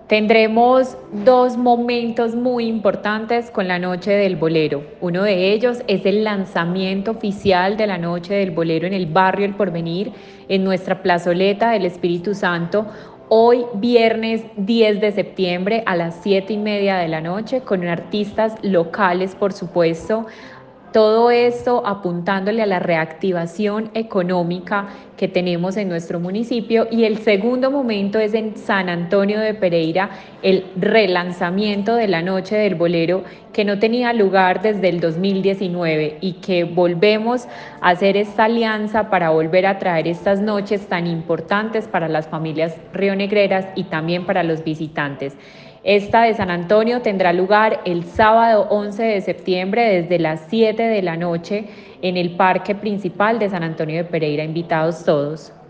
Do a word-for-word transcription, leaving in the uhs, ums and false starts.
Tendremos dos momentos muy importantes con la Noche del Bolero. Uno de ellos es el lanzamiento oficial de la Noche del Bolero en el barrio El Porvenir, en nuestra plazoleta del Espíritu Santo, hoy viernes diez de septiembre a las siete y media de la noche, con artistas locales, por supuesto. Todo esto apuntándole a la reactivación económica que tenemos en nuestro municipio. Y el segundo momento es en San Antonio de Pereira, el relanzamiento de la Noche del Bolero, que no tenía lugar desde el dos mil diecinueve, y que volvemos a hacer esta alianza para volver a traer estas noches tan importantes para las familias rionegreras y también para los visitantes. Esta de San Antonio tendrá lugar el sábado once de septiembre desde las siete de la noche en el Parque Principal de San Antonio de Pereira. Invitados todos.